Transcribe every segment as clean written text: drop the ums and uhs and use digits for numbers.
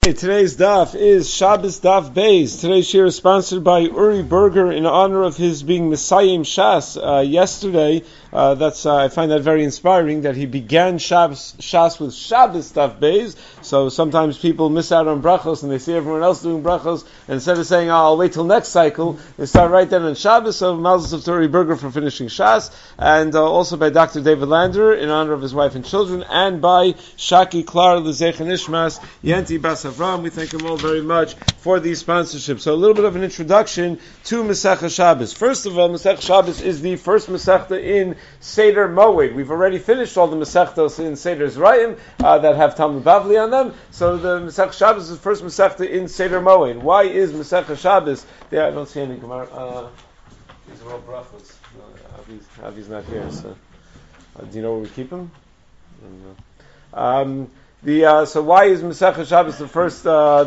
Hey, today's daf is Shabbos Daf Beis. Today's shir is sponsored by Uri Berger in honor of his being Messiah Shas yesterday. I find that very inspiring that he began Shas with Shabbos Daf Beis. So sometimes people miss out on brachos and they see everyone else doing brachos, and instead of saying, I'll wait till next cycle, they start right then on Shabbos. So Mazel Tov to Uri Berger for finishing Shas, and also by Dr. David Lander in honor of his wife and children, and by Shaki Klar L'Zeichen Ishmas Yenti Bas Avram. We thank him all very much for these sponsorships. So a little bit of an introduction to Masechah Shabbos. First of all, Masechah Shabbos is the first Masechta in Seder Moed. We've already finished all the Masechtas in Seder Zrayim that have Talmud Bavli on them. So the Masechah Shabbos is the first Masechta in Seder Moed. Why is Masechah Shabbos there? I don't see any Gemara. These are all brachos. Avi's not here. So do you know where we keep him? So why is Masechah Shabbos the first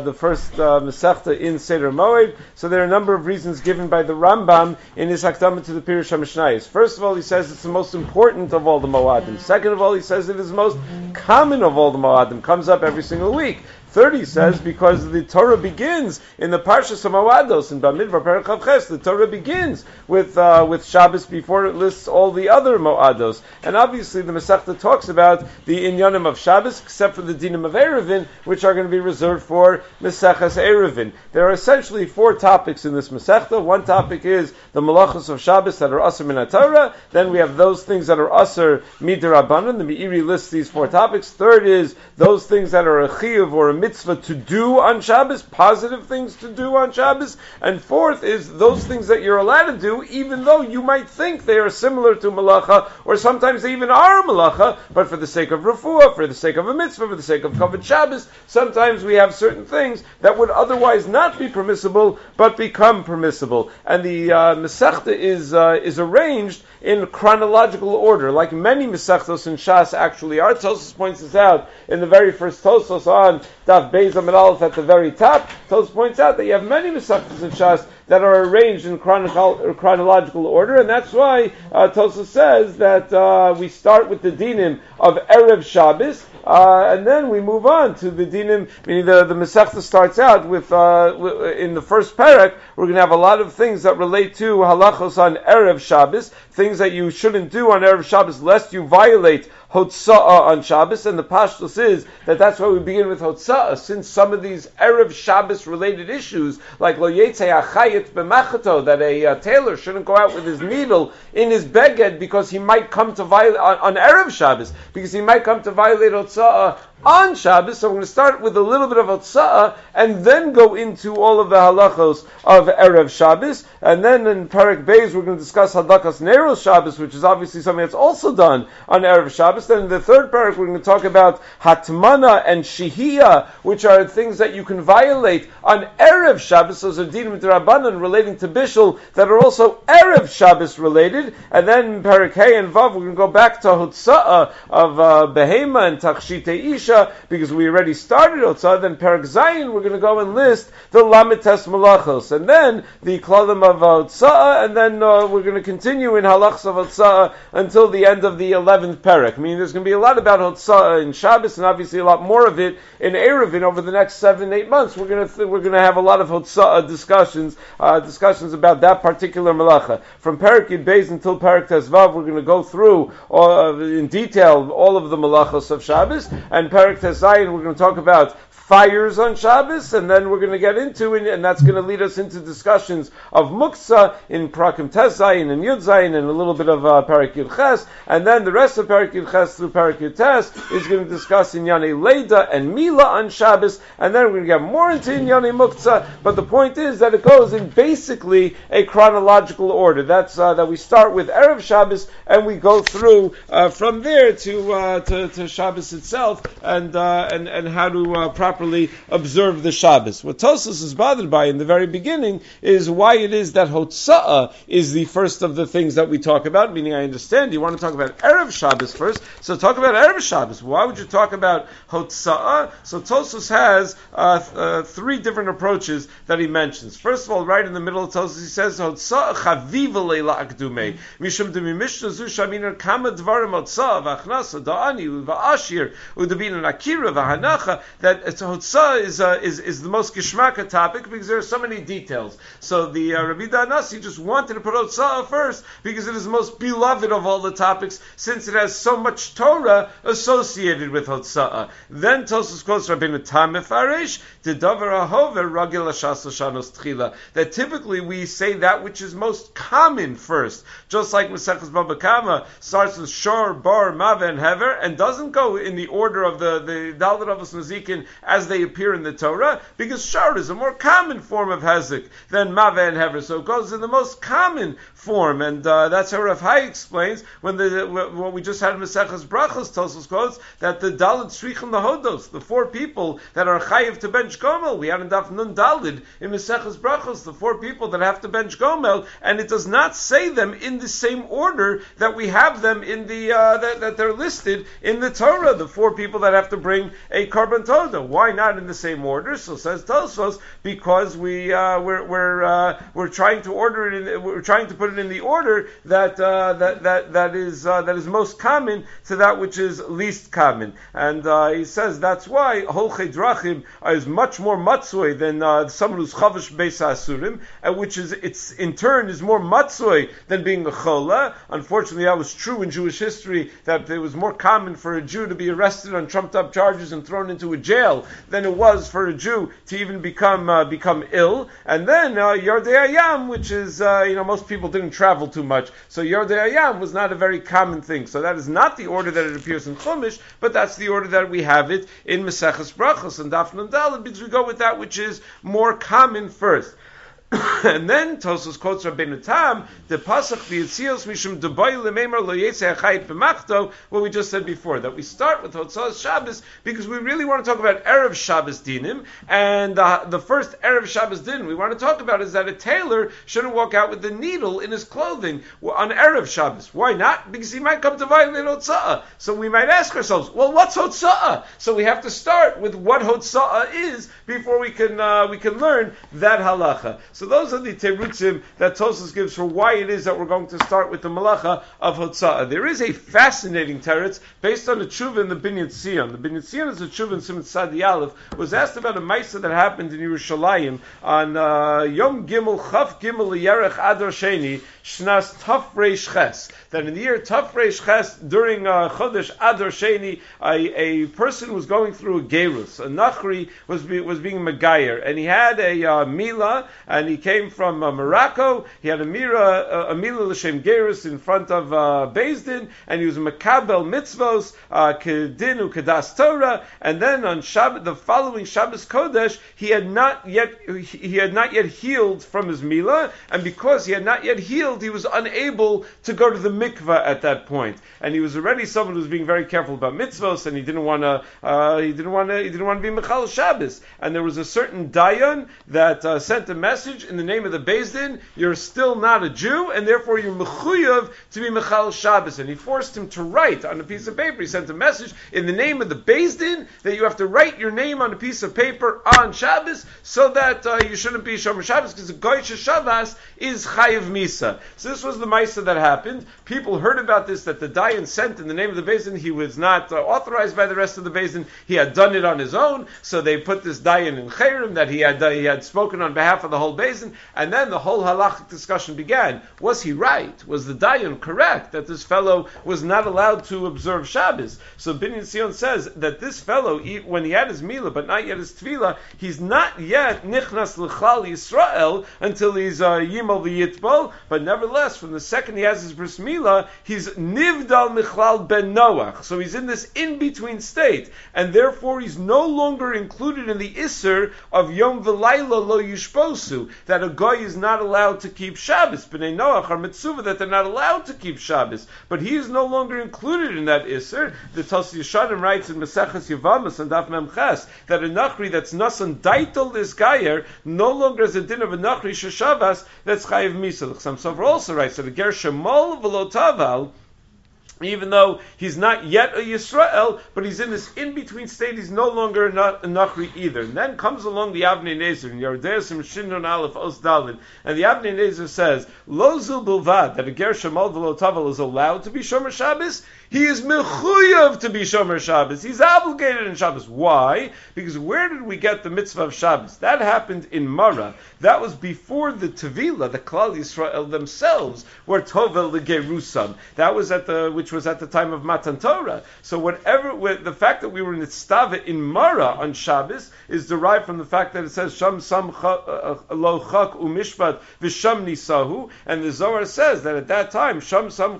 Masechta in Seder Moed? So there are a number of reasons given by the Rambam in his Hakdama to the Pirush HaMishnayos. First of all, he says it's the most important of all the Moadim. Second of all, he says it is the most common of all the Moadim. Comes up every single week. Third, he says, because the Torah begins in the Parshas Moados in Bamidbar Perek Chavches. The Torah begins with Shabbos before it lists all the other Moados. And obviously, the Masechta talks about the Inyanim of Shabbos, except for the Dinim of Eruvin, which are going to be reserved for Masechas Eruvin. There are essentially four topics in this Masechta. One topic is the Malachos of Shabbos that are Asur Min HaTorah. Then we have those things that are Asur Midirabanan. The Meiri lists these four topics. Third is those things that are a Chiyuv or a mitzvah to do on Shabbos, positive things to do on Shabbos. And fourth is those things that you're allowed to do, even though you might think they are similar to Malacha, or sometimes they even are a Malacha, but for the sake of Refuah, for the sake of a mitzvah, for the sake of Kavod Shabbos, sometimes we have certain things that would otherwise not be permissible, but become permissible. And the Masechta is arranged in chronological order, like many Masechtos in Shas actually are. Tosfos points this out in the very first Tosfos on Daf Beis Amud Aleph at the very top. Tosfos points out that you have many Masechtos in Shas that are arranged in chronological order, and that's why Tosfos says that we start with the dinim of Erev Shabbos, and then we move on to the dinim, meaning the Masechta starts out with, in the first parak, we're going to have a lot of things that relate to halachos on Erev Shabbos, things that you shouldn't do on Erev Shabbos lest you violate Hotza'ah on Shabbos, and the pashtus is that that's why we begin with Hotza'ah, since some of these Erev Shabbos related issues, like Lo Yetzei Achayit B'Machato, that a tailor shouldn't go out with his needle in his beged because he might come to violate, on Erev Shabbos, because he might come to violate Hotza'ah on Shabbos. So we're going to start with a little bit of Hotza'ah, and then go into all of the halachos of Erev Shabbos, and then in Parak Beis we're going to discuss Hadakas Neros Shabbos, which is obviously something that's also done on Erev Shabbos. Then in the third parak we're going to talk about Hatmana and Shihiyah, which are things that you can violate on Erev Shabbos. Those are Dinim D'Rabbanan relating to Bishul that are also Erev Shabbos related. And then in Parak Hey and Vav we're going to go back to Hotza'ah of Behema and Tachshitei Isha, because we already started Hotza'ah. Then Parak Zayin we're going to go and list the Lamites Malachos, and then the Klalim of Hotza'ah, and then we're going to continue in Halachos of Hotza'ah until the end of the 11th parak. Meaning there's going to be a lot about Hotza'ah in Shabbos, and obviously a lot more of it in Eruvin over the next 7-8 months. We're going to have a lot of Hotza'ah discussions about that particular malacha. From Parak Yud Beis until Parak Tezvav, we're going to go through in detail all of the malachos of Shabbos, and Parak Tezayin we're going to talk about fires on Shabbos, and then we're going to get into it, and that's going to lead us into discussions of Muktzah in Prakim Tezayin and Yud Zayin, and a little bit of Parak Yud Ches, and then the rest of Parak Yud Ches through Parak Yud Tes is going to discuss Inyanei Leida and Mila on Shabbos, and then we're going to get more into Inyanei Muktzah. But the point is that it goes in basically a chronological order. That's that we start with Erev Shabbos and we go through from there to Shabbos itself, and how to properly observe the Shabbos. What Tosfos is bothered by in the very beginning is why it is that Hotza'ah is the first of the things that we talk about, meaning I understand you want to talk about Erev Shabbos first, so talk about Erev Shabbos. Why would you talk about Hotza'ah? So Tosfos has three different approaches that he mentions. First of all, right in the middle of Tosfos, he says, Hotza'ah chaviva leila akdumei, mishum demi mishna zu shaminer kama dvarim Hotza'ah v'achnasa da'ani v'ashir u'debin and Akira, Vahanacha, that Hotzah is the most Gishmaka topic because there are so many details. So the Rabbi Danasi just wanted to put Hotzah first because it is the most beloved of all the topics since it has so much Torah associated with Hotzah. Then Tosfos quotes Rabbeinu Tam Mefarish, Dedavar Ahover Ragil Ashas Shanos Tchila, that typically we say that which is most common first, just like Maseches Baba Kama starts with Shor, Bar, Mava, and Hever, and doesn't go in the order of the Daled Avos Mazikin as they appear in the Torah, because Shor is a more common form of Hezek than Mava and Hever, so it goes in the most common form, and that's how Rav Hai explains when what we just had in Maseches Brachos, Tosfos quotes that the Daled Shrichim Lahodos, the four people that are Chayiv to bench Gomel, we had in Daf Nun Daled in Maseches Brachos, the four people that have to bench Gomel, and it does not say them in the same order that we have them in the that they're listed in the Torah, the four people that have to bring a Karban Toda. Why not in the same order? So says Tosfos, because we're trying to order it we're trying to put it in the order that is most common to that which is least common. And he says that's why Holchei Drachim is much more matzoi than someone who's chavish beis asurim, which is it's in turn is more matzoi than being a chola. Unfortunately, that was true in Jewish history, that it was more common for a Jew to be arrested on trumped up charges and thrown into a jail than it was for a Jew to even become ill. And then Yardei Hayam, which is most people didn't travel too much, so Yardei Hayam was not a very common thing. So that is not the order that it appears in Chumash, but that's the order that we have it in Maseches Brachos and Daf Nun Daled, because we go with that which is more common first. And then Tosfos quotes Rabbeinu Tam, the pasuk v'yitzios mishum debai lemeimar lo yetzei achayit b'machto, what we just said before, that we start with Hotzah Shabbos because we really want to talk about Erev Shabbos dinim, and the first Erev Shabbos din we want to talk about is that a tailor shouldn't walk out with the needle in his clothing on Erev Shabbos. Why not? Because he might come to violate Hotzah. So we might ask ourselves, well, what's Hotzah? So we have to start with what Hotzah is before we can learn that halacha. So those are the terutzim that Tosfos gives for why it is that we're going to start with the malacha of Hotzah. There is a fascinating teretz based on a tshuva in the Binyan Tzion. The Binyan Tzion is a tshuva in Siman Tzadi Aleph, was asked about a maisa that happened in Yerushalayim on Yom Gimel Chaf Gimel Yerech Adar Sheni Shnas Taf Reish Ches. That in the year Taf Reish Ches, during Chodesh Adar Sheni, a person was going through a gerus. A nachri was being megayer, and he had a mila, and he came from Morocco. He had a mila l'shem gerus in front of Beis Din, and he was makabel mitzvos kedinu kedas Torah. And then on the following Shabbos Kodesh, he had not yet healed from his mila, and because he had not yet healed, he was unable to go to the mikvah at that point. And he was already someone who was being very careful about mitzvos, and he didn't want to be mechal Shabbos. And there was a certain dayan that sent a message in the name of the Beis Din, you're still not a Jew, and therefore you're mechuyav to be mechal Shabbos. And he forced him to write on a piece of paper. He sent a message in the name of the Beis Din that you have to write your name on a piece of paper on Shabbos, so that you shouldn't be shomer Shabbos, because the goyish Shabbos is chayiv misa. So this was the maisa that happened. People heard about this, that the dayan sent in the name of the Beis Din. He was not authorized by the rest of the Beis Din. He had done it on his own, so they put this dayan in chayrim that he had spoken on behalf of the whole Beis Din, and then the whole halachic discussion began. Was he right? Was the dayan correct that this fellow was not allowed to observe Shabbos? So Binyan Tzion says that this fellow, when he had his milah but not yet his tefillah, he's not yet nichnas l'chal Yisrael until he's yimal v'yitbol, but nevertheless, from the second he has his bris milah, he's nivdal michlal ben Noach. So he's in this in-between state, and therefore he's no longer included in the Isser of Yom V'Layla Lo Yishposu, that a goy is not allowed to keep Shabbos. B'nai Noach are mitzvah that they're not allowed to keep Shabbos, but he is no longer included in that Isser. The Tosfos Yeshanim writes in Maseches Yevamos and Daf Mem Ches that a nachri that's nasan daitel is gayer no longer has a din of a nachri sheshavas that's chayiv misa. Some Sofer also writes that a ger shemol v'lo taval, even though he's not yet a Yisrael, but he's in this in-between state, he's no longer a Nachri either. And then comes along the Avnei Nezer, in Yardesim Shinnon Aleph Os Dalin, and the Avnei Nezer says, Lo zul bilvad, that a ger shemal v'lo tavel is allowed to be Shomer Shabbos. he is mechuyav to be Shomer Shabbos. He's obligated in Shabbos. Why? Because where did we get the mitzvah of Shabbos? That happened in Mara. That was before the Tevila, the Klal Yisrael themselves were Tovel L'Gerusam. That was which was at the time of Matan Torah. So the fact that we were Nitztava in Mara on Shabbos is derived from the fact that it says Sham Sam Lo Chak Umishpat V'Sham Nisahu, and the Zohar says that at that time Sham Sam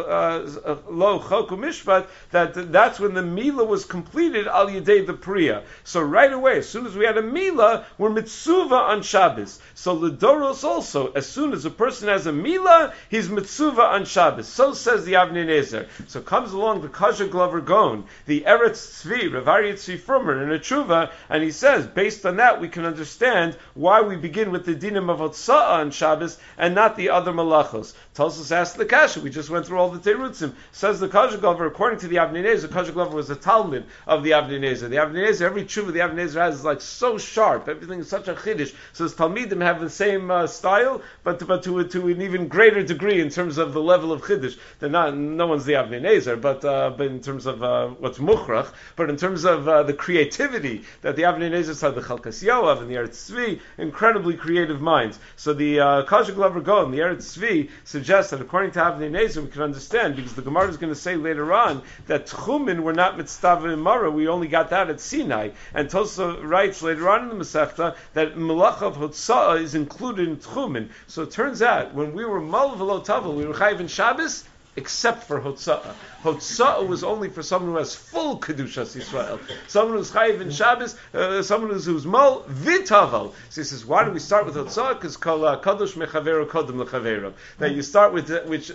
Lo Chak Umishpat, that's when the Mila was completed Al Yedei the Priya. So right away, as soon as we had a Mila, we're Mitzuva on Shabbos. So L'Doros also, as soon as a person has a Mila, he's Mitzuva on Shabbos. So says the Avnei Nezer. So comes along the Kasha Glover Gon, the Eretz Tzvi, Rav Aryeh Tzvi Frumer, in a Tshuva, and he says, based on that, we can understand why we begin with the dinim of Hotza'ah on Shabbos and not the other malachos. Tosfos asked the Kasha. We just went through all the Terutzim. Says the Kasha Glover, according to the Avnei Nezer, Kasha Glover was a Talmud of the Avnei Nezer. The Avnei Nezer, every Tshuva the Avnei Nezer has is like so sharp. Everything is such a chiddush. So his Talmidim have the same style, but to an even greater degree in terms of the level of chiddush. No one's the Avnei Nezer, but in terms of what's muchrach, but in terms of the creativity that the Avnei Nezer had, the Chalkas Yoav and the Eretz Tzvi, incredibly creative minds. So the Kasha Glover Gon, the Eretz Tzvi, suggests that according to Avnei Nezer, we can understand, because the Gemara is going to say later on that Tchumen were not mitzvah in Mara, we only got that at Sinai. And Tosa writes later on in the Masechta that Melach of Hotza'ah is included in Tchumen. So it turns out, when we were Mal V'lo Tavel, we were Chayiv in Shabbos, except for Hotza'ah. Hotza'ah was only for someone who has full Kedushas Yisrael. Someone who's Chayiv in Shabbos, someone who's Mal V'tavel. So he says, why do we start with Hotza'ah? Because Kol Kadosh Mechavero Kodem L'Chavero. That you start with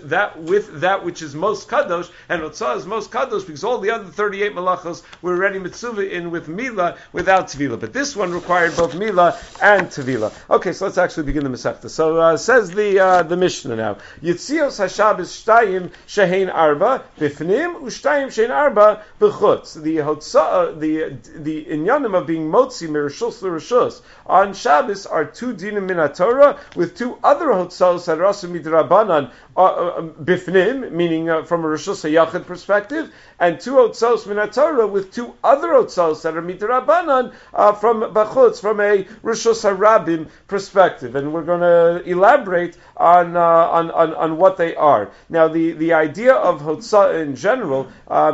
that which is most Kadosh, and Hotza'ah is most Kadosh because all the other 38 Malachos were already Mitzvah in with Mila without Tvila. But this one required both Mila and Tvila. Okay, so let's actually begin the Masechta. So says the Mishnah now. Yitzios HaShabbos Shtayim Shehein Arba Bifnim Ushtayim Shehein Arba B'chutz. The Hotza'ah, the inyanim of being Motzi Mirishus L'Rishus on Shabbos are two dinim min Torah with two other Hotza'os that are also midrabanan Bifnim, meaning from a Rishus HaYachid perspective, and two Hotza'os min Torah with two other Hotza'os that are midrabanan from B'chutz, from a Rishus HaRabim perspective. And we're going to elaborate on what they are. Now, the idea of Hotza'ah in general,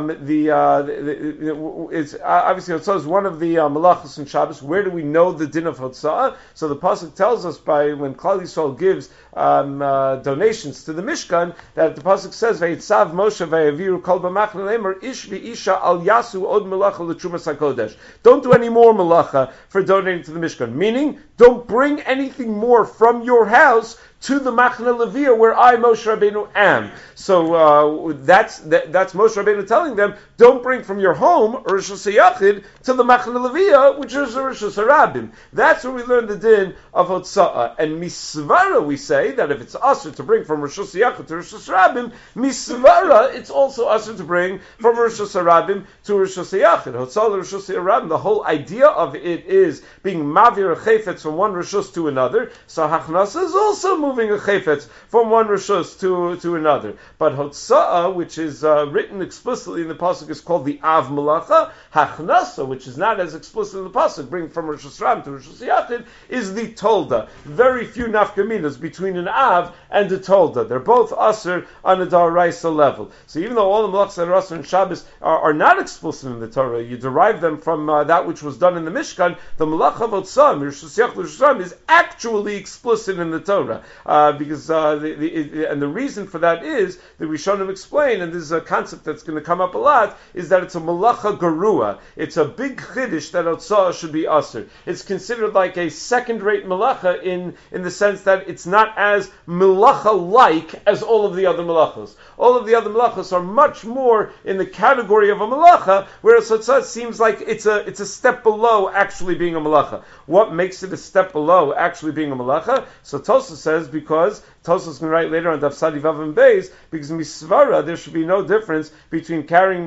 it's obviously Hotza'ah is one of the malachos in Shabbos. Where do we know the din of Hotza'ah? So the pasuk tells us by when Klal Yisrael gives donations to the Mishkan, that the pasuk says Vayitzav Moshe Vayaviru Kol B'machna Lemer Ish v'Isha Al Yasu Od Melacha L'Trumas HaKodesh. Don't do any more malacha for donating to the Mishkan. Meaning, don't bring anything more from your house to the Machna Leviyah where I, Moshe Rabbeinu, am. So that's Moshe Rabbeinu telling them, don't bring from your home, or Rishus HaYachid, to the Machna Leviyah, which is the Rishus HaRabim. That's where we learn the din of Hotza'ah. And Misvara, we say, that if it's asur to bring from Rishus HaYachid to Rishus HaRabim, Misvara, it's also asur to bring from Rishus HaRabim to Rishus HaYachid. Hotza'ah Rishus HaRabim, the whole idea of it is being Mavir a Chayfetz from one Rishus to another. So Hachnasa is also moving a chayfetz from one rishus to another. But Hotza'ah, which is written explicitly in the pasuk, is called the Av Malacha. Hachnasa, which is not as explicit in the pasuk, bring from Rishus Ram to Rishus Yachid, is the Tolda. Very few nafkaminas between an Av and a Tolda. They're both Asr on a Daraisa level. So even though all the Malachs that are Asr and Shabbos are not explicit in the Torah, you derive them from that which was done in the Mishkan, the Malach of Hotza'ah, Rishus Yachid, Rishus Ram, is actually explicit in the Torah. Because the reason for that is that Rishonim explain, and this is a concept that's going to come up a lot, is that it's a malacha garua. It's a big chiddush that Hotza'ah should be asur. It's considered like a second-rate malacha in the sense that it's not as malacha-like as all of the other malachos. All of the other malachos are much more in the category of a malacha, whereas Hotza'ah seems like it's a step below actually being a malacha. What makes it a step below actually being a malacha? So Tosfos says, because Tosfos is going to write later on Daf Sadi Vav and Beis, because in Misvara there should be no difference between carrying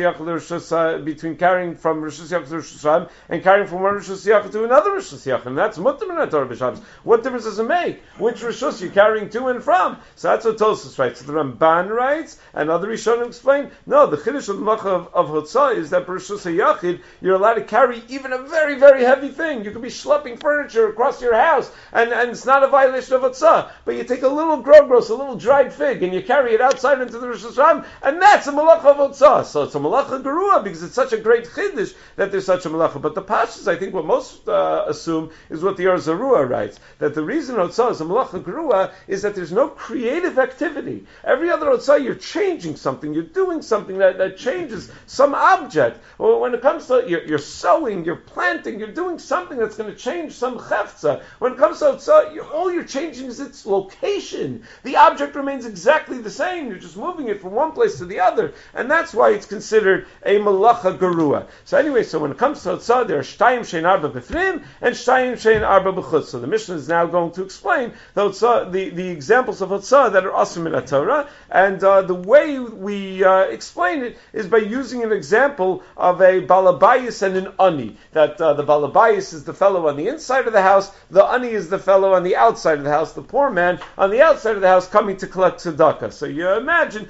between carrying from Rishus Yachid to Rishus Hashanah and carrying from one Rishus Yachid to another Rishus Yachid. And that's mutter min Torah b'Shabbos. What difference does it make? Which Rishus you're carrying to and from? So that's what Tosfos writes. So the Ramban writes, and other Rishonim explain, no, the Chiddush of the Malacha of Hotzah is that Rishus Yachid you're allowed to carry even a very, very heavy thing. You could be schlepping furniture across your house, and it's not a violation of Hotzah. But you take a little grogros, a little dried fig, and you carry it outside into the Rosh Hashanah, and that's a malacha of Hotzah. So it's a malacha gerua, because it's such a great chiddush that there's such a malacha. But the Pashas, I think what most assume, is what the Or Zarua writes, that the reason Hotzah is a malacha gerua is that there's no creative activity. Every other Hotzah, you're changing something, you're doing something that changes some object. Well, when it comes to, you're sowing, you're planting, you're doing something that's going to change some chefza. When it comes to Hotzah, all you're changing is its location. The object remains exactly the same. You're just moving it from one place to the other, and that's why it's considered a malacha gerua. So anyway, so when it comes to Hotzah, there are shtayim shein arba b'fnim and shtayim shein arba b'chutz. So the Mishnah is now going to explain the examples of Hotzah that are asur min Torah, and the way we explain it is by using an example of a balabayis and an ani. That the balabayis is the fellow on the inside of the house, the ani is the fellow on the outside of the house, the poor man on the outside of the house coming to collect tzedakah. So you imagine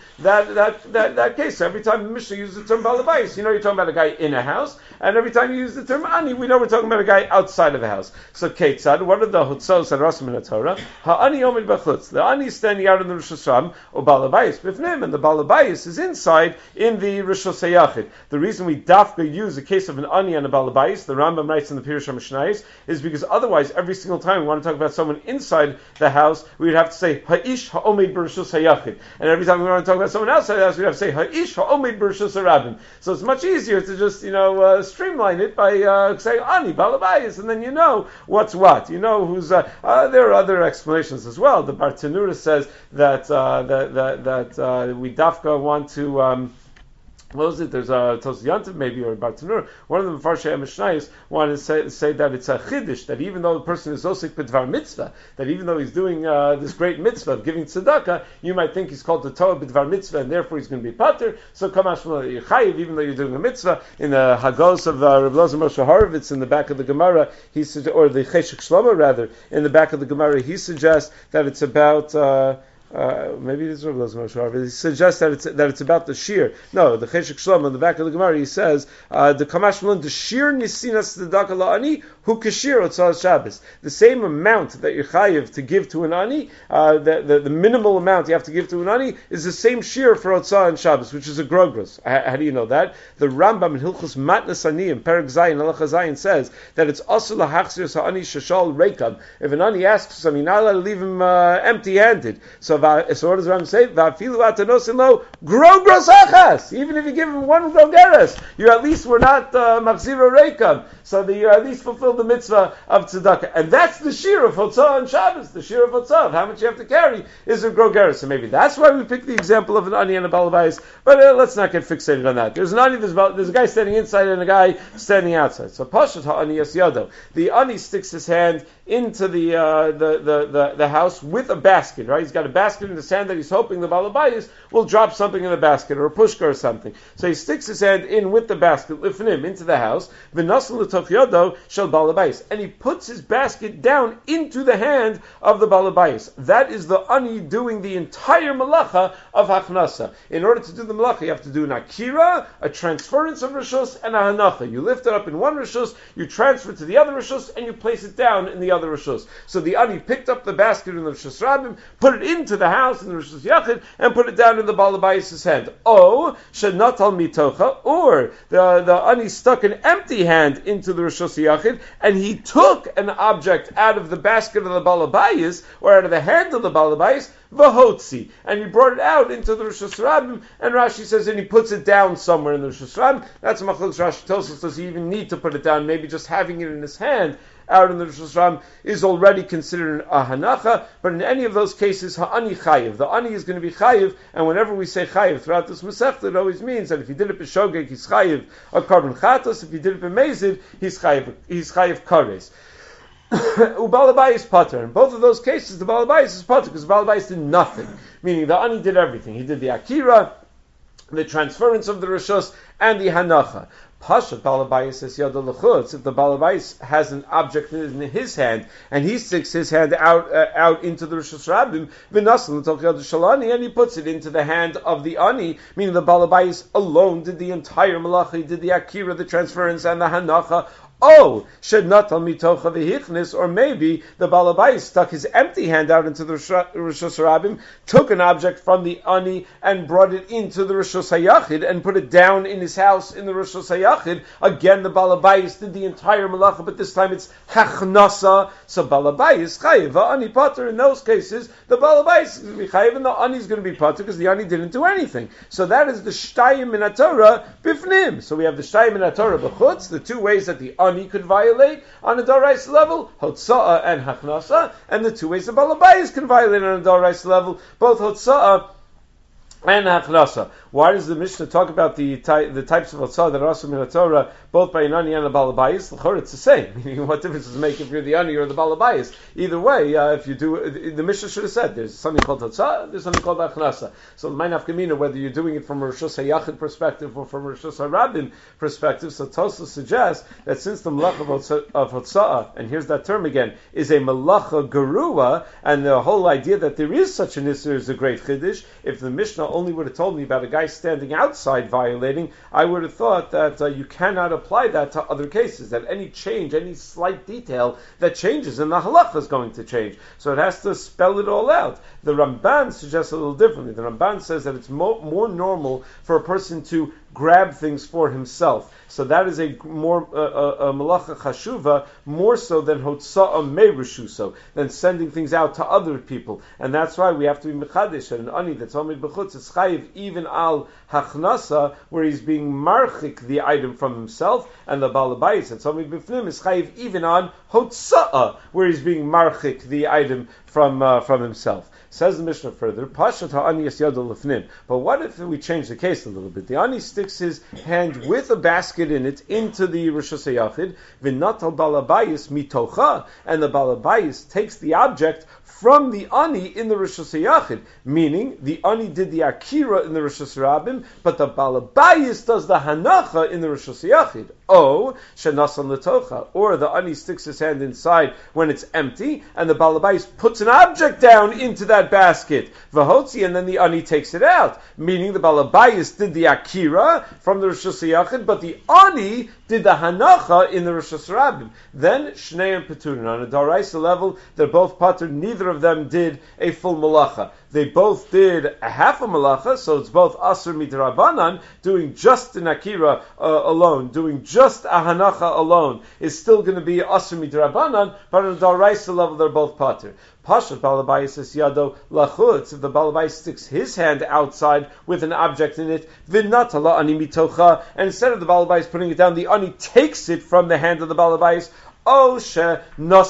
that case. So every time the Mishnah uses the term balabayis, you know you're talking about a guy in a house, and every time you use the term ani, we know we're talking about a guy outside of the house. So Ketzad, what are the Hotzos that are asur min Torah? Ha'ani omid b'chutz. The ani is standing out in the Rosh Hashanah, or balabayis b'fnim, and the balabayis is inside in the Rosh Hashanah. The reason we dafka use a case of an ani and a balabayis, the Rambam writes in the Pirush HaMishnayos, is because otherwise every single time we want to talk about someone inside the house, we would have to say ha'ish ha'omed b'rishus hayachid, and every time we want to talk about someone outside the house, we have to say ha'ish ha'omed b'rishus harabim. So it's much easier to just streamline it by saying ani balabayis, and then you know what's what. You know who's. There are other explanations as well. The Bartanura says that we dafka want to. What was it? There's a Tos Yantiv maybe or Bartanur. One of the Mefarshei Mishnayos wanted to say that it's a chiddush, that even though the person is osik b'dvar mitzvah, that even though he's doing this great mitzvah of giving tzedakah, you might think he's called the Torah b'dvar mitzvah, and therefore he's going to be pater. So kamash you're chayiv, even though you're doing a mitzvah. In the Hagos of Reb Lozer Moshe Horovitz, in the back of the Gemara, or the Cheshek Shlomo rather, in the back of the Gemara, he suggests that it's about. Maybe this is Rav Lozer Moshe Horovitz. He suggests that it's about the shear. No, the Cheshek Shlomo in the back of the Gemara, he says the Kamash Malon, the shear nisinas tzedakah la'ani hu kashir otzal Shabbos. The same amount that you're chayiv to give to an ani, the minimal amount you have to give to an ani is the same shear for otzal and Shabbos, which is a grogros. How do you know that? The Rambam in Hilchos Matnas Aniyim, Perek Zayin, Halacha Zayin says that it's asur lahachzir ha'ani shashal reikam. If an ani asks for something, you're not allowed to leave him empty-handed. So what does Rambam say? Grogros achas. Even if you give him one grogeres, you at least were not machziro reikam. So that you at least fulfill the mitzvah of tzedakah. And that's the shear of Hotzah and Shabbos. The shear of Hotzah, of how much you have to carry, is a grogeres. So maybe that's why we picked the example of an ani and a balabayis. But let's not get fixated on that. There's an ani, there's a guy standing inside and a guy standing outside. So pashat ha'ani yas yado. The ani sticks his hand into the house with a basket, right? He's got a basket in his hand that he's hoping the balabayis will drop something in the basket, or a pushka or something. So he sticks his hand in with the basket, lifnim, into the house, v'nasal l'toch yodo shel balabayis, and he puts his basket down into the hand of the balabayis. That is the ani doing the entire malacha of hachnasa. In order to do the malacha, you have to do an akira, a transference of rishus, and a hanacha. You lift it up in one rishus, you transfer to the other rishus, and you place it down in the other rishus. So the ani picked up the basket in the rishus rabim, put it into the house in the rishus yachid, and put it down in the balabayis' hand. Oh, shenatal mitocha, or the ani stuck an empty hand into the rishus yachid, and he took an object out of the basket of the balabayis, or out of the hand of the balabayis, v'hotzi, and he brought it out into the rishus rabim, and Rashi says, and he puts it down somewhere in the rishus rabim. That's a machlokes Rashi Tosfos. Does he even need to put it down? Maybe just having it in his hand out in the Rishus Ram is already considered a hanacha, but in any of those cases, ha'ani chayiv. The ani is going to be chayiv, and whenever we say chayiv throughout this Masechta, it always means that if he did it b'shogeg, he's chayiv a korban chatos. If he did it b'mezid, he's chayiv kares. Ubalabayis pater. In both of those cases, the Balabayis is pater because the Balabayis did nothing. Meaning the Ani did everything. He did the Akira, the transference of the Rishos, and the Hanacha. Pashat Balabayis says Yada L'chutz. If the Balabayis has an object in his hand and he sticks his hand out into the Rishos Rabbim, v'nasan l'tok Yad Shalani, and he puts it into the hand of the Ani, meaning the Balabayis alone did the entire malacha. He did the Akira, the transference, and the Hanacha. Oh, should not tell mitocha v'hichnis, or maybe the Balabayis stuck his empty hand out into the Rishos Rabbim, took an object from the Ani and brought it into the Rishos HaYachid and put it down in his house in the Rishos HaYachid. Again, the Balabayis did the entire malacha, but this time it's hachnasa. So Balabayis chayiv, Ani pater. In those cases, the Balabayis is going to be chayiv and the Ani is going to be pater because the Ani didn't do anything. So that is the shtayim min haTorah bifnim. So we have the shtayim min haTorah b'chutz, the two ways that the Ani could violate on a Dorais level, Hotza'ah and Hachnasa, and the two ways the Balabayis can violate on a Dorais level, both Hotza'ah and Hachnasa. Why does the Mishnah talk about the types of Hotza'ah that are also in the Torah, both by an Ani and a Balabayis? L'chor, it's the same. Meaning, what difference does it make if you're the Ani or the Balabayis? Either way, if you do, the Mishnah should have said there's something called Hotza'ah, there's something called Hachnasa. So the Ma'anaf Kamina, whether you're doing it from a Rishos HaYachid perspective or from a Rishos HaRabim perspective, so Tosfos suggests that since the Malacha of Hotza'ah, and here's that term again, is a Malacha Gerua, and the whole idea that there is such an Isser is a great Chiddush. If the Mishnah only would have told me about a guy standing outside violating, I would have thought that you cannot apply that to other cases, that any change, any slight detail that changes in the halacha is going to change. So it has to spell it all out. The Ramban suggests a little differently. The Ramban says that it's more normal for a person to grab things for himself. So that is a more a malacha chashuva, more so than hotza'a meirushuso, than sending things out to other people. And that's why we have to be mechadish, and an ani that's omid b'chutz is chayiv even al hachnasa, where he's being marchik the item from himself, and the balabayis that's omid b'fnim is chayiv even on hotza'a, where he's being marchik the item from himself. Says the Mishnah further, Pashat ha'ani yas yado lefnim. But what if we change the case a little bit? The ani sticks his hand with a basket in it into the Rishos HaYachid, v'natal balabayis mitocha, and the balabayis takes the object from the Ani in the Rishos HaYachid, meaning the Ani did the Akira in the Rishos Rabbim, but the Balabayis does the Hanacha in the Rishos HaYachid. Oh, Shenasan L'tocha, or the Ani sticks his hand inside when it's empty, and the Balabayis puts an object down into that basket, V'hotzi, and then the Ani takes it out, meaning the Balabayis did the Akira from the Rishos HaYachid, but the Ani did the Hanacha in the Rishos Rabbim. Then Shnei and Peturin, on a Daraisa level, they're both patur, neither of them did a full malacha. They both did a half a malacha, so it's both asur midrabanan, doing just an akira alone, doing just a hanacha alone, is still going to be asur midrabanan, but on a daraisa level they're both patur. Pashat Balabayis says yado lachutz, if the Balabayis sticks his hand outside with an object in it, v'natala ani mitocha, and instead of the Balabayis putting it down, the ani takes it from the hand of the Balabayis, or the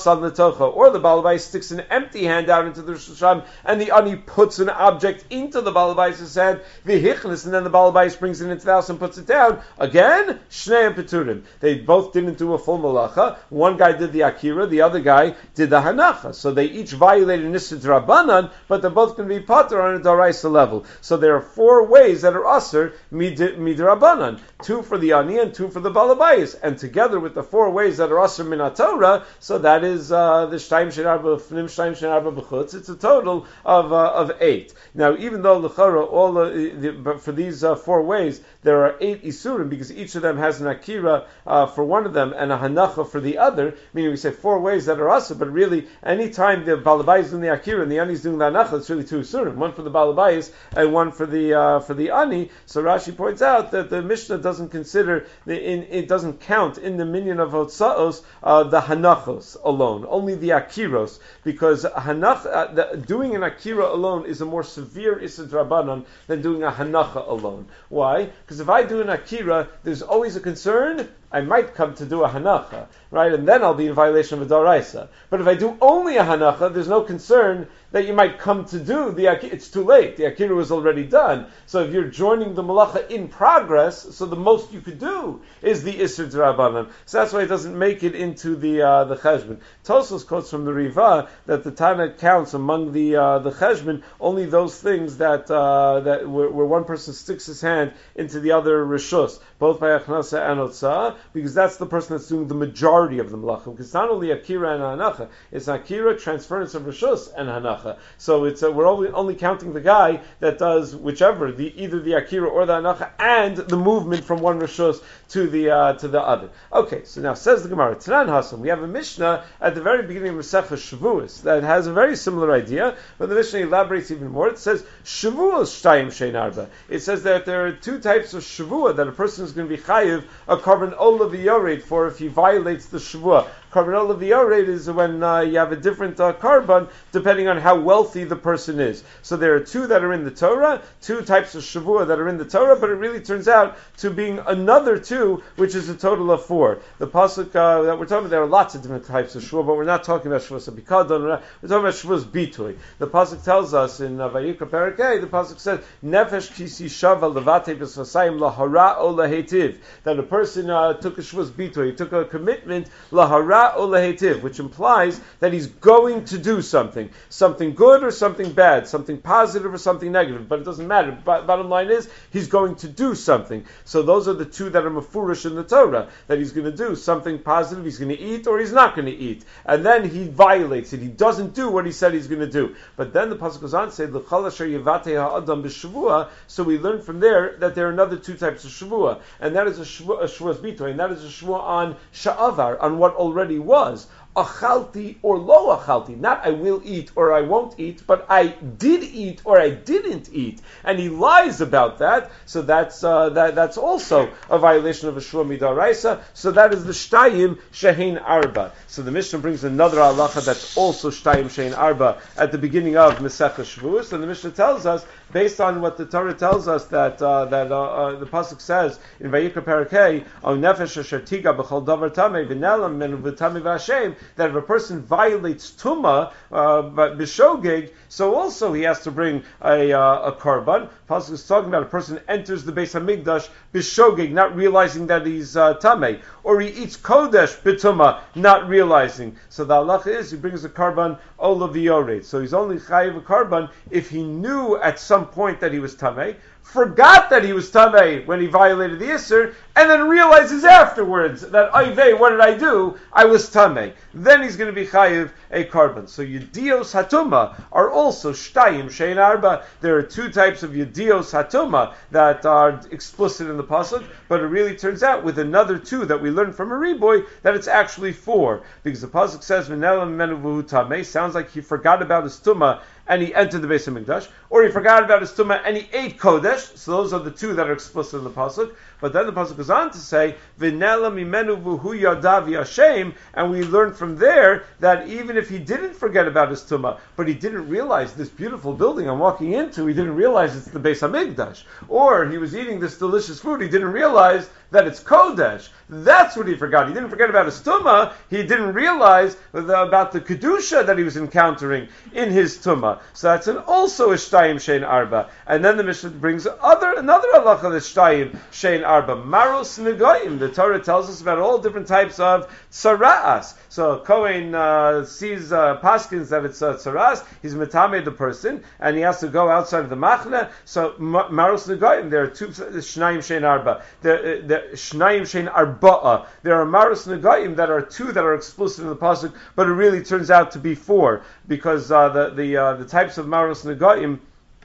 Balabayis sticks an empty hand out into the Rishos Hashanah, and the Ani puts an object into the Balabayis' hand, v'hichnis, and then the Balabayis brings it into the house and puts it down. Again, Shnei Peturim. They both didn't do a full malacha. One guy did the Akira, the other guy did the Hanacha. So they each violated Nisud Rabbanan, but they're both going to be pater on a Daraisa level. So there are 4 ways that are Asr Midrabanan. 2 for the Ani and 2 for the Balabayis. And together with the 4 ways that are Asr Min Torah, so that is the Shtayim Shenarba Fnim Shtayim Shenarba B'chutz. It's a total of 8. Now, even though l'chara but for these 4 ways there are 8 isurim, because each of them has an akira for one of them and a hanacha for the other. Meaning, we say 4 ways that are asa, but really, any time the balabayis is doing the akira and the ani is doing the hanacha, it's really 2 isurim, one for the balabayis and one for the ani. So Rashi points out that the Mishnah doesn't consider it doesn't count in the minyan of hotzaos the hanachos alone, only the akiros, because doing an akira alone is a more severe isad rabbanon than doing a hanacha alone. Why? Because if I do an akira, there's always a concern I might come to do a hanacha, right? And then I'll be in violation of a daraisa. But if I do only a hanacha, there's no concern that you might come to do the akira. It's too late. The akira was already done. So if you're joining the malacha in progress, so the most you could do is the Isser D'Rabbanan. So that's why it doesn't make it into the cheshbon. Tosfos quotes from the Riva that the Tana counts among the cheshbon only those things that where one person sticks his hand into the other rishus, both by achnasa and otzah, because that's the person that's doing the majority of the malacha. Because it's not only akira and hanacha, it's akira, transference of rishus, and hanacha. So it's we're only counting the guy that does whichever, either the akira or the hanacha, and the movement from one rishus to the other. Okay, so now says the Gemara, Tanan Hasan, we have a Mishnah at the very beginning of Masechah Shavuos that has a very similar idea, but the Mishnah elaborates even more. It says Shavuos Shtayim Shein Arba. It says that there are two types of Shavua that a person is going to be chayiv a carbon olav yored for if he violates the Shavua. Carbon olav yored is when you have a different carbon depending on how wealthy the person is. So there are two that are in the Torah, two types of Shavua that are in the Torah, but it really turns out to being another two, which is a total of four. The pasuk that we're talking about, there are lots of different types of Shavua, but we're not talking about Shavua Sabikadon, we're talking about Shavua's Bitoy. The pasuk tells us in Vayikra Perek, the pasuk says, Nefesh kisi shava levate b'svasayim lahara o lahetiv, that a person took a Shavua's Bitoy, he took a commitment lahara o lahetiv, which implies that he's going to do something good or something bad, something positive or something negative, but it doesn't matter. Bottom line is, he's going to do something. So those are the two that are mafurish in the Torah, that he's going to do something positive, he's going to eat or he's not going to eat. And then he violates it. He doesn't do what he said he's going to do. But then the pasuk goes on to say, L'chal asher yivate ha'adam b'shavua, so we learn from there that there are another two types of shavua, and that is a shavua bitoy, and that is a shavua on sha'avar, on what already was. Achalti or lo achalti, not I will eat or I won't eat, but I did eat or I didn't eat, and he lies about that. So that's also a violation of a shua midaraisa. So that is the shtayim shehin arba. So the Mishnah brings another halacha that's also shtayim shehin arba at the beginning of Masechah Shavuos, and the Mishnah tells us, based on what the Torah tells us, that the pasuk says in Vayikra Perek, "O nefesh asher tiga b'chol davar tamei v'nelam menu v'tamei v'ashem," that if a person violates Tumah, but Bishogeg, so also he has to bring a korban. Pasuk is talking about a person enters the Beis Hamikdash Bishogeg, not realizing that he's Tameh, or he eats Kodesh B'Tumah, not realizing. So the halacha is, he brings a korban olav yored. So he's only chayiv a korban if he knew at some point that he was Tameh, forgot that he was Tameh when he violated the Isser, and then realizes afterwards that, Ayvei, what did I do? I was Tameh. Then he's going to be Chayiv a Karban. So Yedios Hatuma are also Shtayim Shein Arba. There are two types of Yedios Hatuma that are explicit in the Pasuk, but it really turns out with another two that we learned from a Riboy that it's actually four. Because the Pasuk says, V'nelam menu v'hu Tameh, sounds like he forgot about his Tumah and he entered the Beis Hamikdash, or he forgot about his Tumah and he ate Kodesh. So those are the two that are explicit in the Pasuk. But then the Pasuk goes on to say, V'nela mimenu v'hu yadav yashem, and we learn from there that even if he didn't forget about his Tumah, but he didn't realize this beautiful building I'm walking into, he didn't realize it's the Beis Hamikdash, or he was eating this delicious food, he didn't realize that it's Kodesh. That's what he forgot. He didn't forget about his Tumah, he didn't realize about the Kedusha that he was encountering in his Tumah. So that's also a Shtayim Shein Arba. And then the Mishnah brings another halacha, the Shtayim Shein Arba. Maros Negoim. The Torah tells us about all different types of tzara'as. So Kohen sees Paskins that it's tzara'as, he's metame the person, and he has to go outside of the machna. So Maros Negoim, there are two Shnayim Shein Arba. The Shnayim Shein Arba'a. There are Maros Negoim that are two that are explicit in the pasuk, but it really turns out to be four, because the types of Maros Negoim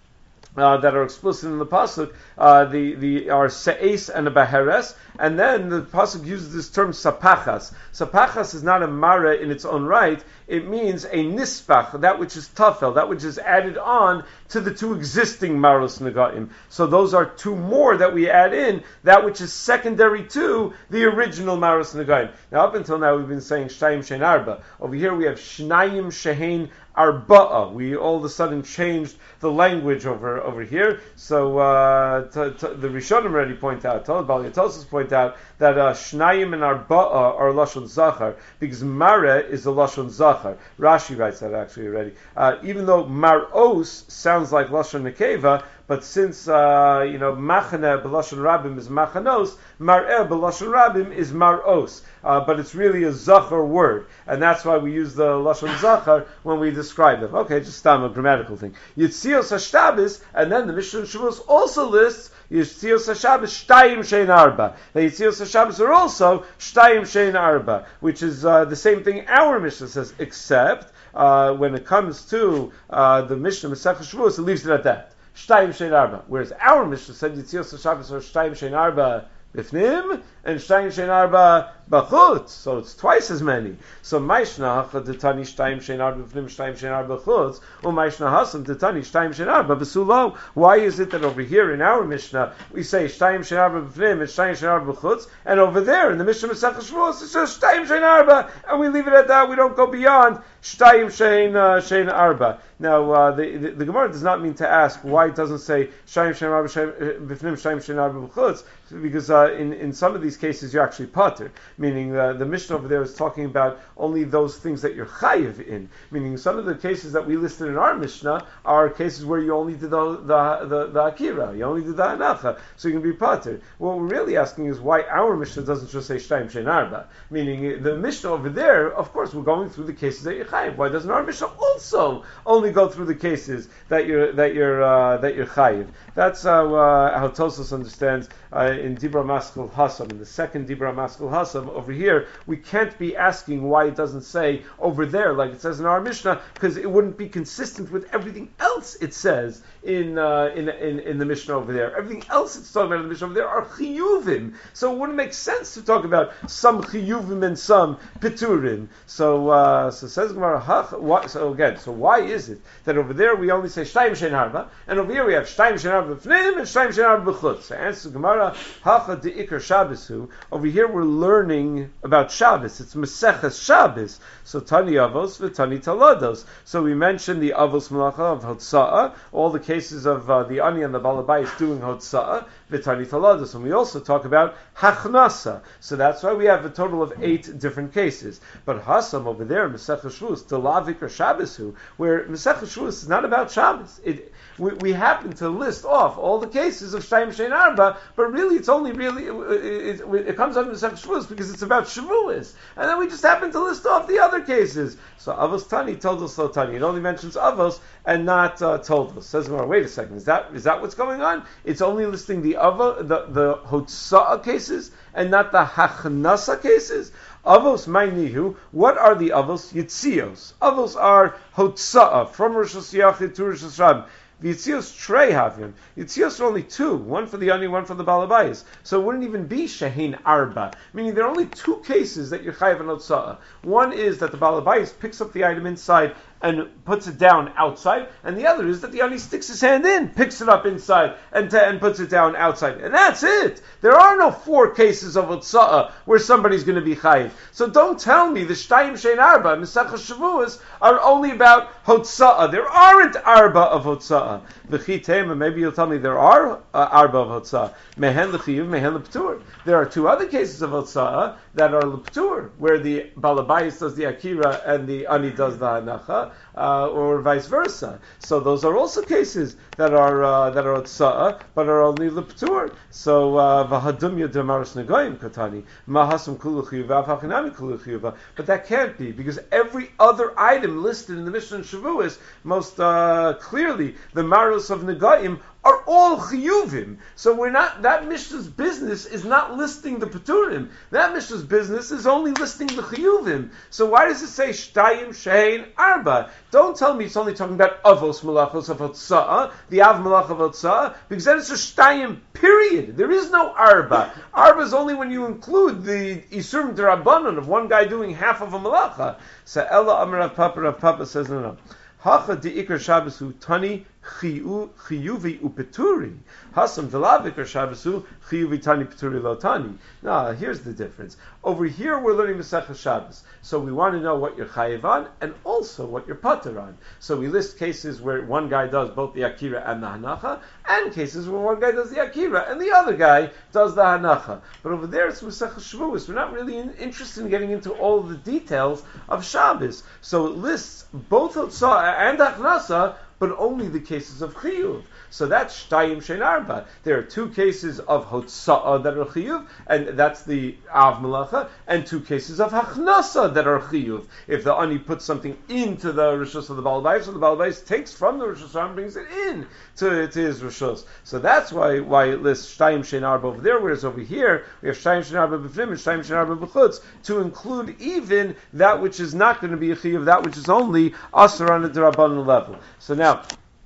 that are explicit in the pasuk, are se'es and a baheres, and then the pasuk uses this term sapachas. Sapachas is not a mara in its own right; it means a nispach, that which is tafel, that which is added on to the two existing maros negaim. So those are two more that we add in, that which is secondary to the original maros negaim. Now, up until now, we've been saying shtayim shein arba. Over here, we have shnayim shein arba'a. We all of a sudden changed the language over here. So the Rishonim already point out, Bali Tosfos point point out that Shnayim and Arba'a are Lashon Zachar, because Mare is a Lashon Zachar. Rashi writes that actually already. Even though Mar'os sounds like Lashon Nekeva, but since Machane b'Lashon Rabim is Machanos, Mar'eh b'Lashon Rabim is Mar'os. But it's really a Zachar word, and that's why we use the Lashon Zachar when we describe them. Okay, just a grammatical thing. Yitzios HaShabbos, and then the Mishnah Shavuos also lists Yitzios HaShabbos Shtayim Shein Arba. The Yitzios HaShabbos are also Shtayim Shein Arba, which is the same thing our Mishnah says, except when it comes to the Mishnah Masechah Shavuos, it leaves it at that. Shtayim Shein Arba. Whereas our Mishnah said Yitzios HaShabbos are Shtayim Shein Arba Bifnim and Shtayim Shein Arba Bachutz, so it's twice as many. So Maishna Tani Shtayim Shein Arba Bifnim, Shtayim Shein Arba Bachutz, or Maishna Hasam Tani Shtayim Shein Arba Basulo. Why is it that over here in our Mishnah we say Shtayim Shein Arba Bifnim and Shtayim Shein Arba Bachutz, and over there in the Mishnah Masechah Shavuos it says Shtayim Shein Arba, and we leave it at that? We don't go beyond Shtayim Shein Arba. Now the Gemara does not mean to ask why it doesn't say Shtayim Shein Arba Bifnim, Shtayim Shein Arba Bachutz, because in some of these cases you're actually pater, meaning the Mishnah over there is talking about only those things that you're chayiv in, meaning some of the cases that we listed in our Mishnah are cases where you only did the akira, you only did the anacha, so you can be pater. What we're really asking is why our Mishnah doesn't just say Shtayim Shein Arba, meaning the Mishnah over there, of course we're going through the cases that you're chayiv. Why doesn't our Mishnah also only go through the cases that you're chayiv? That's how Tosfos understands in Dibra Maskil Hasam, in the second Dibra Maskil Hasam, over here, we can't be asking why it doesn't say over there, like it says in our Mishnah, because it wouldn't be consistent with everything else it says in the Mishnah over there. Everything else it's talking about in the Mishnah over there are chiyuvim, so it wouldn't make sense to talk about some chiyuvim and some piturim. So says Gemara, so why is it that over there we only say Shtayim Shein Arba, and over here we have Shtayim Shein Arba B'fnim and Shtayim Shein Arba B'chutz? So answer Gemara, Hacha de'ikar Shabbosu. Over here we're learning about Shabbos. It's Maseches Shabbos. So Tani Avos v'Tani Talados. So we mentioned the Avos Malacha of Hotza'ah, all the cases of the Ani and the Balabayis doing Hotza'ah, v'Tani Talados. And we also talk about Hachnasa. So that's why we have a total of 8 different cases. But Hasam over there, Maseches Shavuos, Delavik Shabbosu, where Maseches Shavuos is not about Shabbos. We happen to list off all the cases of Shtayim Shein Arba, but really it's only it comes under Maseches Shavuos because it's about Shavuos, and then we just happen to list off the other cases. So Avos Tani told us Lo Tani. It only mentions Avos and not told us. Says Gemara, wait a second, is that what's going on? It's only listing the Hotza'ah cases and not the Hachnasa cases. Avos Mainihu, what are the Avos? Yitzios. Avos are Hotza'ah, from Rosh Hashanah to Rosh Hashanah. The Yitzios Trey Havim. Yitzios are only 2, one for the Ani, one for the Balabayis. So it wouldn't even be Shehin Arba, meaning there are only 2 cases that you're chayiv and Hotza'ah. One is that the Balabayis picks up the item inside and puts it down outside, and the other is that the Ani sticks his hand in, picks it up inside, and puts it down outside. And that's it. There are no 4 cases of Hotza'ah where somebody's going to be chayiv. So don't tell me the Shtayim Shein Arba, Maseches Shavuos, are only about Hotza'ah. There aren't Arba of Hotza'ah. V'chitema, maybe you'll tell me there are Arba of Hotza'ah. Mehen l'chiyuv, mehen l'ptur. There are 2 other cases of Hotza'ah that are l'ptur, where the Balabayis does the Akira and the Ani does the Hanacha, or vice versa. So those are also cases that are Hotza'ah, but are only l'ptur. So v'hadumya d'amaros negoyim katani mahasam kulu chiyuva v'hachinami kulu chiyuva. But that can't be, because every other item listed in the Mishnah and Shavuos, most clearly the maros of negoyim are all chiyuvim. So we're not, that Mishnah's business is not listing the peturim. That Mishnah's business is only listing the chiyuvim. So why does it say Shtayim Shein Arba? Don't tell me it's only talking about Avos Malachos of Hotza'ah, the Av Malach of Hotza'ah, because then it's a Shtayim, period. There is no Arba. Arba is only when you include the Isurim D'Rabbanan of one guy doing half of a Malacha. So Ella Amar Rav Papa says no. Hacha De'ikar Shabbosu Tani chiyuvi upeturi. Hasam delavik or Shabbasu chiyuvi tani peturi lo tani. Now, here's the difference. Over here, we're learning Masechah Shabbos. So we want to know what you're chayiv on and also what you're pater on. So we list cases where one guy does both the akira and the hanacha, and cases where one guy does the akira and the other guy does the hanacha. But over there, it's Masechah Shavuos. We're not really interested in getting into all the details of Shabbos. So it lists both Hotzah and Achnasa, but only the cases of Chiyuv. So that's Shtayim Shein Arba. There are two cases of Hotzah that are Chiyuv, and that's the Av Malacha, and two cases of Hachnasa that are Chiyuv. If the Ani puts something into the Rishus of the Baal Bayis, so the Baal Bayis takes from the Rishus and brings it in to his Rishus. So that's why it lists Shtayim Shein Arba over there, whereas over here we have Shtayim Shein Arba B'fnim and Shtayim Shein Arba B'chutz, to include even that which is not going to be a Chiyuv, that which is only Asur on a D'Rabbanan level. So now,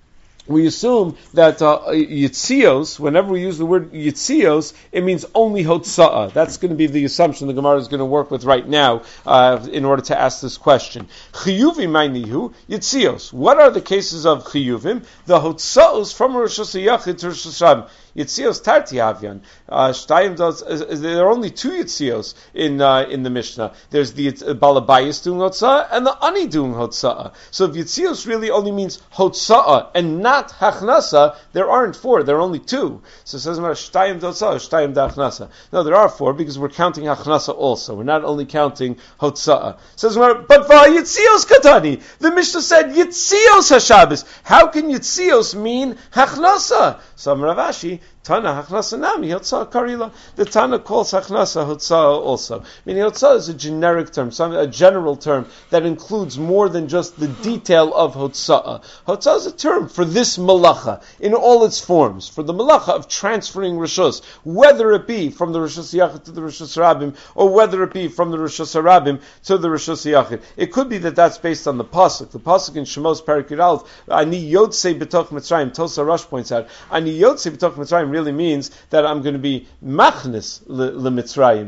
we assume that Yitzios, whenever we use the word Yitzios, it means only Hotza'ah. That's going to be the assumption the Gemara is going to work with right now in order to ask this question. Chiyuvim ma'nihu Yitzios. What are the cases of Chiyuvim? The Hotza'os from Rosh Hashanah to Rosh Hashanah. Yitzios Tarti Avyan. Shtayim does. There are only two Yitzios in the Mishnah. There's the Balabayis doing Hotza'ah and the Ani doing Hotza'ah. So if Yitzios really only means Hotza'ah and not Hachnasa, there aren't four. There are only two. So it says Shtayim Hotza'ah, Shtayim Hachnasa. No, there are four because we're counting Hachnasa also. We're not only counting Hotza'ah. Says but Yitzios Katani. The Mishnah said Yitzios HaShabbos. How can Yitzios mean Hachnasa? So Rav Ashi, Tana Hachnasa Nami, Hotzah Karila. The Tana calls Hachnasa Hotzah also. Meaning Hotzah is a generic term, a general term that includes more than just the detail of Hotzah. Hotzah is a term for this malacha in all its forms, for the malacha of transferring Rishus, whether it be from the Rishus Yachid to the Rishus Rabbim, or whether it be from the Rishus Rabbim to the Rishus Yachid. It could be that that's based on the pasuk. The pasuk in Shemos Perek Yud, Ani Yotzei B'toch Mitzrayim. Tosa Rosh points out, Ani Yotzei B'toch Mitzrayim really means that I'm going to be machnis l'Mitzrayim.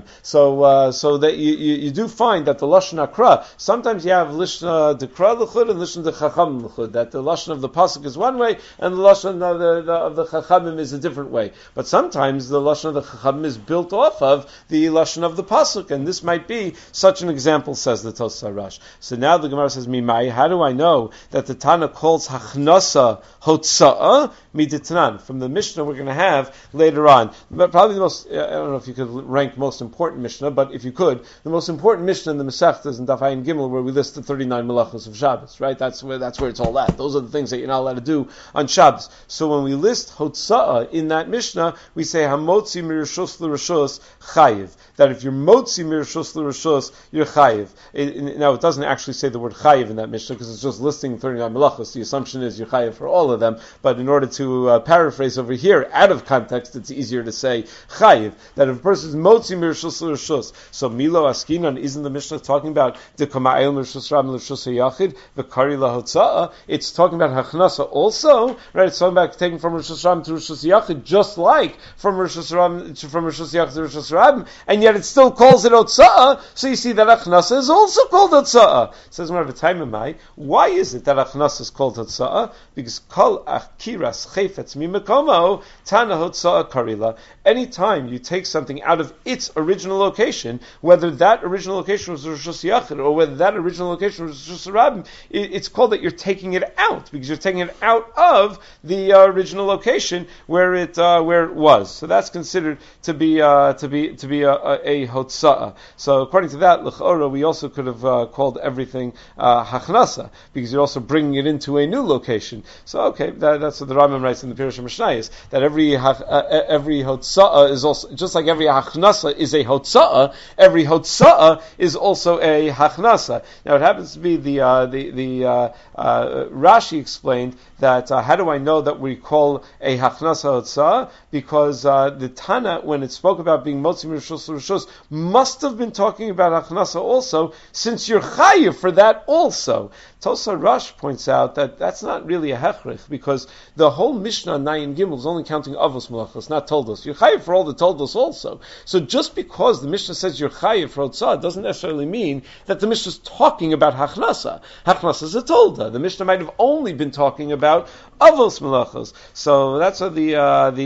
So that you do find that the lashon hakra, sometimes you have lishna dekra l'chud and lishna dechacham l'chud. That the lashon of the pasuk is one way and the lashon of the chachamim is a different way. But sometimes the lashon of the chachamim is built off of the lashon of the pasuk, and this might be such an example, says the Tosar Rosh. So now the Gemara says, Mimai, how do I know that the Tana calls hachnasa hotza'ah miditnan? From the Mishnah we're going to have later on. But probably the most, I don't know if you could rank most important Mishnah, but if you could, the most important Mishnah in the Masechta is in Daf Ayin Gimel, where we list the 39 melachos of Shabbos, right? That's where it's all at. Those are the things that you're not allowed to do on Shabbos. So when we list Hotza'ah in that Mishnah, we say Hamotzi mirishus l'rishus chayiv. That if you're Motzi mirishus l'rishus, you're chayiv. Now it doesn't actually say the word chayiv in that Mishnah because it's just listing 39 melachos. The assumption is you're chayiv for all of them. But in order to paraphrase over here, out of context, it's easier to say chayiv. That if a person is Motzi mirishus l'rishus, so Milo Askinan, isn't the Mishnah talking about the Kama'el mirishus ram l'rishus hayachid v'kari lahotza'ah? It's talking about hachnasa also, right? It's talking about taking from rishus ram to rishus yachid, just like from rishus yachid to rishus ram, and yet it still calls it hotza'ah. So you see that hachnasa is also called hotza'ah. It says why is it that hachnasa is called hotza'ah? Because kol akiras chayfetz mimekomo tana hotza'ah karila. Anytime you take something out of its original location, whether that original location was rishus yachid or whether that original location was rishus ram, it's called that you're taking it out because you're taking it out of the original location where it was. So that's considered to be a hotza'ah. So according to that, l'chora, we also could have called everything hachnasa because you're also bringing it into a new location. So okay, that's what the Rambam writes in the Pirush HaMishnayos, that every hotza'ah is also, just like every hachnasa is a hotza'ah, every hotza'ah is also a hachnasa. Now it happens to be the Rashi explained that how do I know that we call a hachnasa hotza'ah? Because the Tana, when it spoke about being motzi mirishus l'rishus, must have been talking about hachnasa also, since you're chayiv for that also. Tosar Rosh points out that that's not really a hechrich, because the whole Mishnah Nayin Gimel is only counting of avos malachos, not toldos. You're chayiv for all the toldos also. So just because the Mishnah says you're chayiv for hotzah doesn't necessarily mean that the Mishnah is talking about hachnasa. Hachnasa is a tolda. The Mishnah might have only been talking about avos malachos. So that's what the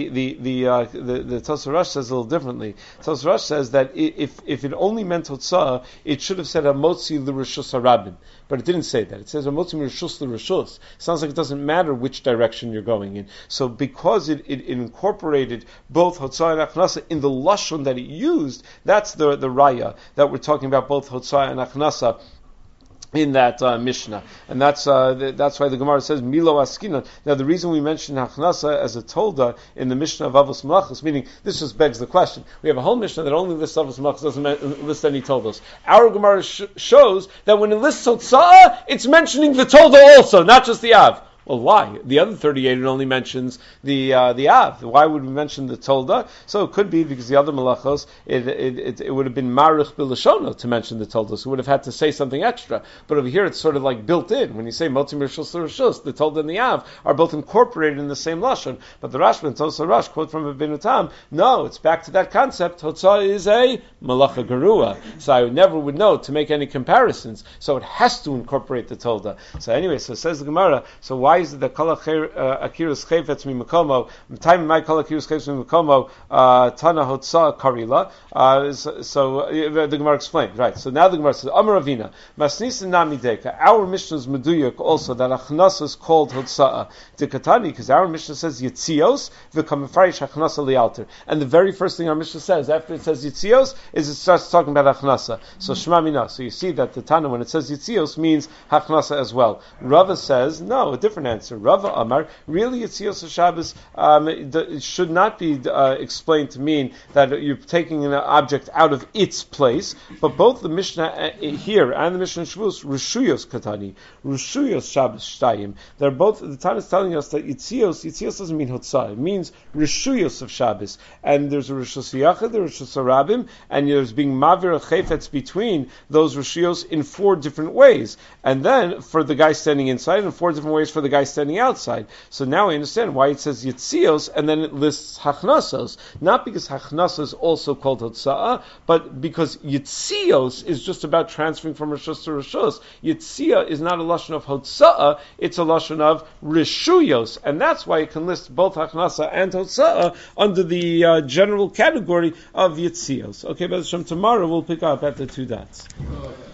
Tosar Rosh says a little differently. Tosar Rosh says that if it only meant hotzah, it should have said hamotzi l'reshus harabim. But it didn't say that. It says hamotzi l'reshus l'reshus. Sounds like it doesn't matter which direction you're going in. So because it incorporated both hotzah and achnasa in the lashon that it used, that's the raya that we're talking about both hotzah and achnasa in that Mishnah, and that's why the Gemara says Milo Askina. Now, the reason we mention Hachnasa as a tolda in the Mishnah of Avos Malachos, meaning this just begs the question. We have a whole Mishnah that only lists Avos Malachos, doesn't list any toldos. Our Gemara shows that when it lists Hotzah, it's mentioning the tolda also, not just the Av. Well, why? The other 38 it only mentions the Av. Why would we mention the Tolda? So it could be because the other Malachos it would have been Marich Bilashona to mention the Tolda, so it would have had to say something extra. But over here it's sort of like built in. When you say Motim Rishus Rishus, the Tolda and the Av are both incorporated in the same lashon. But the Rashba and Tosar Rosh quote from Abinu Tam, no, it's back to that concept. Hotzah is a Malacha Gerua. So I never would know to make any comparisons. So it has to incorporate the Tolda. So anyway, so says the Gemara. So why is it that kol akirus chayfetz mimakomo time my kol akirus chayfetz mimakomo tana hotzah karila? So the Gemara explained, right? So now the Gemara says Amar Ravina masnisa nami deka. Our Mishnah is meduyak also that achnasa is called hotzah dekatani because our Mishnah says yitzios v'kamefarish achnasa lialter, and the very first thing our Mishnah says after it says yitzios is it starts talking about achnasa. So shema mina. So you see that the Tana when it says yitzios means achnasa as well. Rava says no, a different answer. Rava Amar, really Yitzios Shabbos it should not be explained to mean that you're taking an object out of its place, but both the Mishnah here and the Mishnah in Shavuos, Rishuyos Katani, Rishuyos Shabbos Shtayim, they're both, the Tana is telling us that Yitzios doesn't mean Hotzah, it means Rishuyos of Shabbos, and there's a Rishus Yachad, there's Rishus Harabim, and there's being Mavir a Chayfetz between those Rishuyos in 4 different ways, and then for the guy standing inside, and 4 different ways for the guy standing outside. So now I understand why it says Yitzios and then it lists Hachnasos. Not because Hachnasa is also called Hotza'ah, but because Yitzios is just about transferring from Rishus to Rishus. Yitzia is not a lashon of Hotza'ah, it's a lashon of Rishuyos. And that's why it can list both Hachnasa and Hotza'ah under the general category of Yitzios. Okay, but tomorrow we'll pick up at the 2 dots.